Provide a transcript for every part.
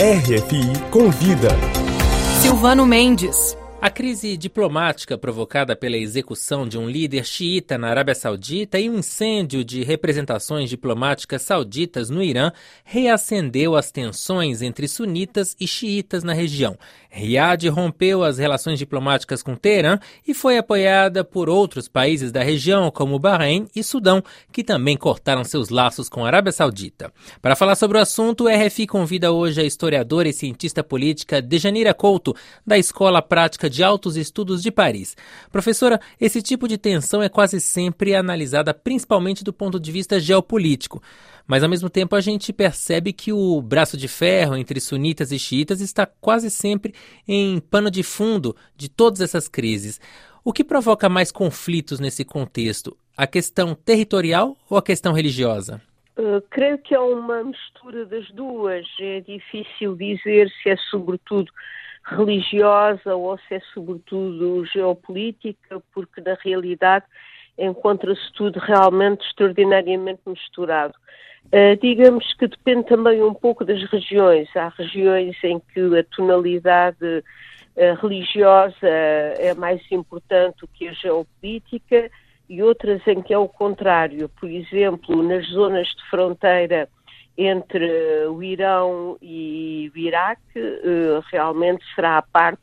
RFI Convida. Silvano Mendes. A crise diplomática provocada pela execução de um líder xiita na Arábia Saudita e um incêndio de representações diplomáticas sauditas no Irã reacendeu as tensões entre sunitas e xiitas na região. Riad rompeu as relações diplomáticas com Teherã e foi apoiada por outros países da região, como Bahrein e Sudão, que também cortaram seus laços com a Arábia Saudita. Para falar sobre o assunto, o RFI convida hoje a historiadora e cientista política Dejanira Couto, da Escola Prática de Altos Estudos de Paris. Professora, esse tipo de tensão é quase sempre analisada principalmente do ponto de vista geopolítico, mas ao mesmo tempo a gente percebe que o braço de ferro entre sunitas e xiitas está quase sempre em pano de fundo de todas essas crises. O que provoca mais conflitos nesse contexto? A questão territorial ou a questão religiosa? Creio que é uma mistura das duas. É difícil dizer se é sobretudo religiosa ou se é sobretudo geopolítica, porque na realidade encontra-se tudo realmente extraordinariamente misturado. Digamos que depende também um pouco das regiões. Há regiões em que a tonalidade religiosa é mais importante do que a geopolítica e outras em que é o contrário. Por exemplo, nas zonas de fronteira entre o Irão e o Iraque, realmente será a parte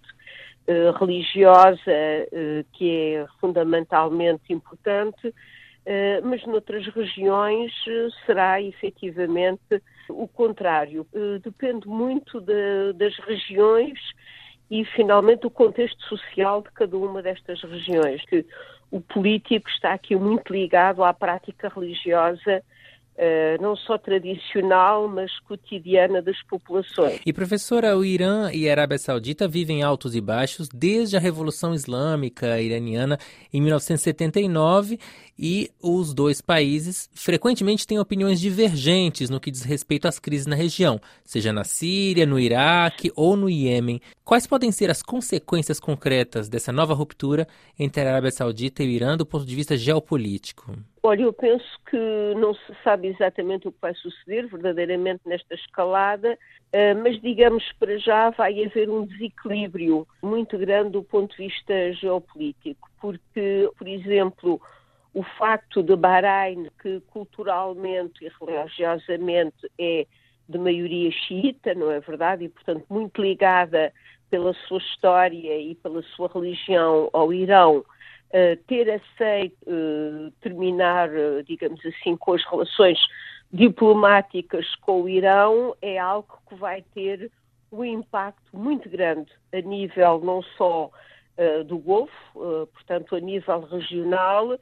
religiosa que é fundamentalmente importante, mas noutras regiões será efetivamente o contrário. Depende muito das regiões e, finalmente, o contexto social de cada uma destas regiões. Que o político está aqui muito ligado à prática religiosa, não só tradicional, mas cotidiana das populações. E, professora, o Irã e a Arábia Saudita vivem altos e baixos desde a Revolução Islâmica iraniana em 1979 e os dois países frequentemente têm opiniões divergentes no que diz respeito às crises na região, seja na Síria, no Iraque ou no Iêmen. Quais podem ser as consequências concretas dessa nova ruptura entre a Arábia Saudita e o Irã do ponto de vista geopolítico? Olha, eu penso que não se sabe exatamente o que vai suceder verdadeiramente nesta escalada, mas digamos para já vai haver um desequilíbrio muito grande do ponto de vista geopolítico, porque, por exemplo, o facto de Bahrein, que culturalmente e religiosamente é de maioria xiita, não é verdade? E, portanto, muito ligada pela sua história e pela sua religião ao Irão, ter aceito terminar, digamos assim, com as relações diplomáticas com o Irão é algo que vai ter um impacto muito grande a nível não só do Golfo, portanto a nível regional,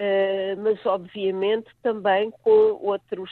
mas obviamente também com outros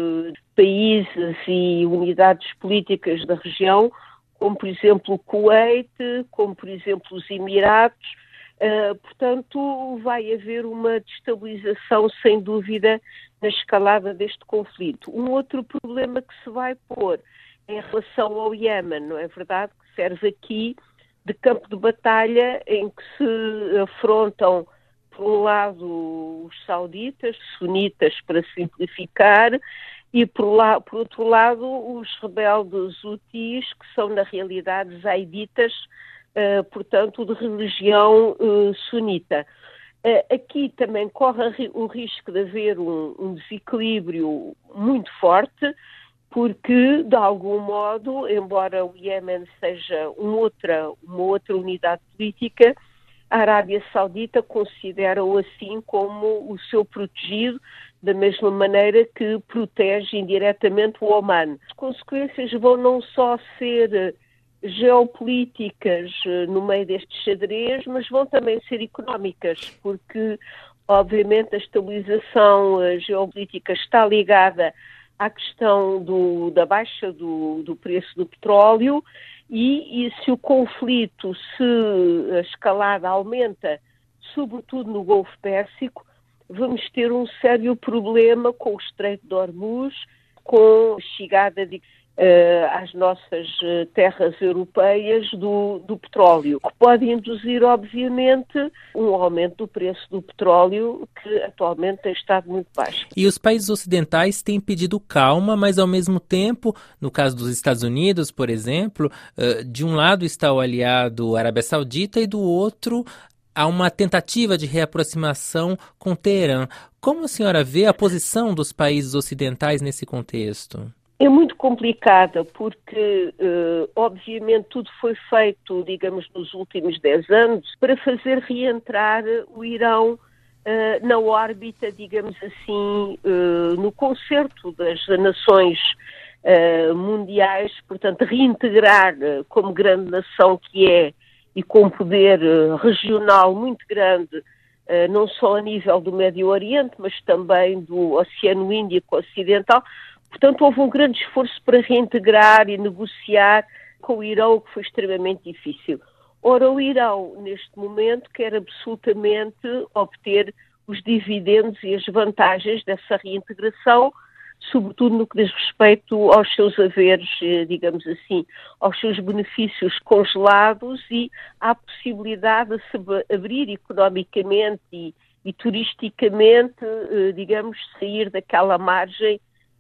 países e unidades políticas da região, como por exemplo o Kuwait, como por exemplo os Emirados. Portanto, vai haver uma destabilização, sem dúvida, na escalada deste conflito. Um outro problema que se vai pôr em relação ao Iêmen, não é verdade? Que serve aqui de campo de batalha em que se afrontam, por um lado, os sauditas, sunitas, para simplificar, e por outro lado, os rebeldes hutis, que são, na realidade, zaiditas, portanto, de religião sunita. Aqui também corre o risco de haver um desequilíbrio muito forte, porque, de algum modo, embora o Iêmen seja uma outra unidade política, a Arábia Saudita considera-o assim como o seu protegido, da mesma maneira que protege indiretamente o Oman. As consequências vão não só ser geopolíticas no meio deste xadrez, mas vão também ser económicas, porque obviamente a estabilização geopolítica está ligada à questão da baixa do preço do petróleo e se o conflito, se a escalada aumenta, sobretudo no Golfo Pérsico, vamos ter um sério problema com o Estreito de Hormuz, com a chegada às nossas terras europeias do petróleo, que pode induzir, obviamente, um aumento do preço do petróleo, que atualmente tem estado muito baixo. E os países ocidentais têm pedido calma, mas ao mesmo tempo, no caso dos Estados Unidos, por exemplo, de um lado está o aliado Arábia Saudita e do outro há uma tentativa de reaproximação com Teherã. Como a senhora vê a posição dos países ocidentais nesse contexto? É muito complicada porque, obviamente, tudo foi feito, digamos, nos últimos 10 anos para fazer reentrar o Irão na órbita, digamos assim, no concerto das nações mundiais, portanto, reintegrar como grande nação que é e com poder regional muito grande, não só a nível do Médio Oriente, mas também do Oceano Índico Ocidental. Portanto, houve um grande esforço para reintegrar e negociar com o Irão, que foi extremamente difícil. Ora, o Irão, neste momento, quer absolutamente obter os dividendos e as vantagens dessa reintegração, sobretudo no que diz respeito aos seus haveres, digamos assim, aos seus benefícios congelados e à possibilidade de se abrir economicamente e turisticamente, digamos, sair daquela margem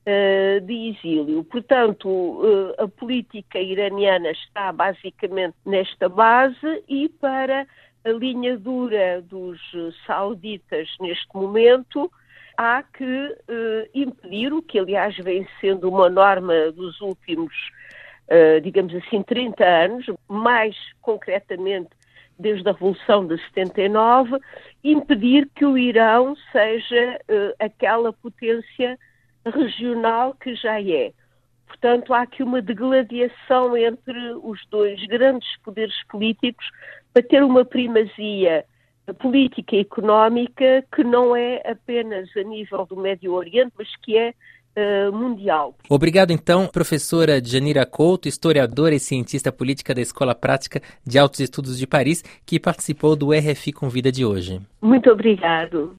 de exílio. Portanto, a política iraniana está basicamente nesta base e para a linha dura dos sauditas neste momento há que impedir, o que aliás vem sendo uma norma dos últimos, digamos assim, 30 anos, mais concretamente desde a Revolução de 79, impedir que o Irão seja aquela potência regional que já é. Portanto, há aqui uma degladiação entre os dois grandes poderes políticos para ter uma primazia política e económica que não é apenas a nível do Médio Oriente, mas que é mundial. Obrigado, então, professora Djanira Couto, historiadora e cientista política da Escola Prática de Altos Estudos de Paris, que participou do RFI Convida de hoje. Muito obrigado.